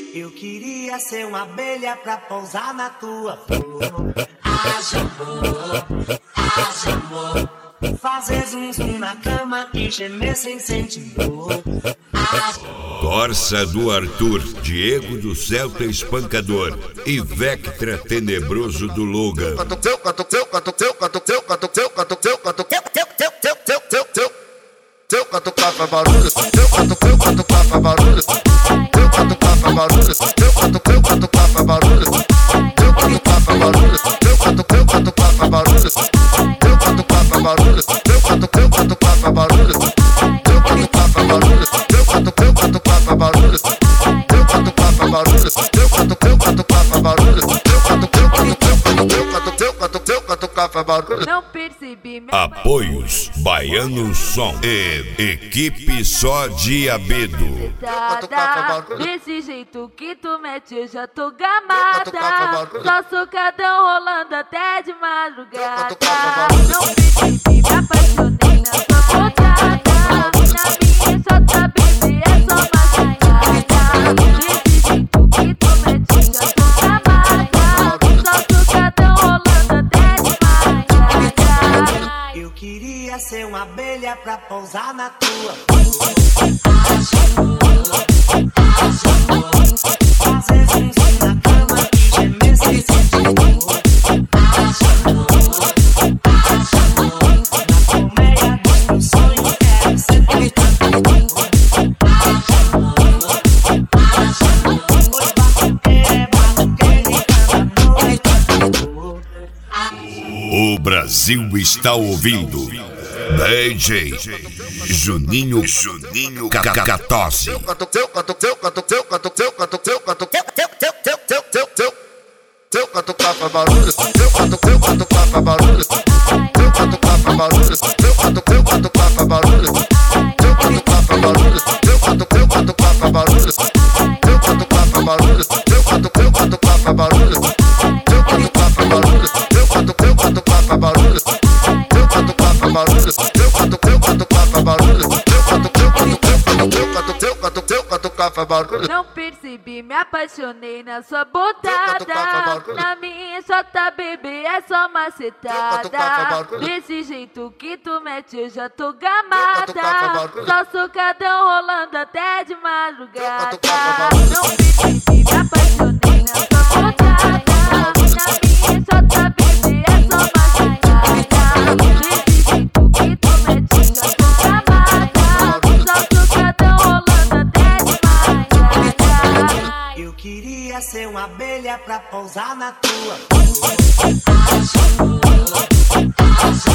Eu queria ser uma abelha pra pousar na tua flor. Haja amor, fazer zum zum na cama e gemer sem sentir dor. Corsa do Arthur, Diego do Celta Espancador e Vectra Tenebroso do Logan. Não percebi. Apoios Baiano Som e Equipe Só Diabedo. Desse jeito que tu mete eu já tô gamada. Só socadão rolando até de madrugada. Não percebi, me apaixonei na sua botada. Na minha chota baby é só machucada. Desse jeito que tu mete eu já tô gamada. Só socadão rolando até de madrugada. Eu queria ser uma abelha pra pousar na tua fazer zum zum na cama e gemer sem sentir dor. Na colmeia dos meus sonhos quero ser teu. Pois batuqueiro e cada noite. O Brasil está ouvindo DJ Juninho Cacatosse. Não percebi, me apaixonei na sua botada. Na minha chota baby é só macetada. Desse jeito que tu mete eu já tô gamada. Só socadão rolando até de madrugada. Não percebi, me apaixonei na sua botada. Na minha chota baby é só macetada. Desse jeito que tu mete eu já tô gamada. Só socadão rolando até de madrugada. Eu queria ser uma abelha pra pousar na tua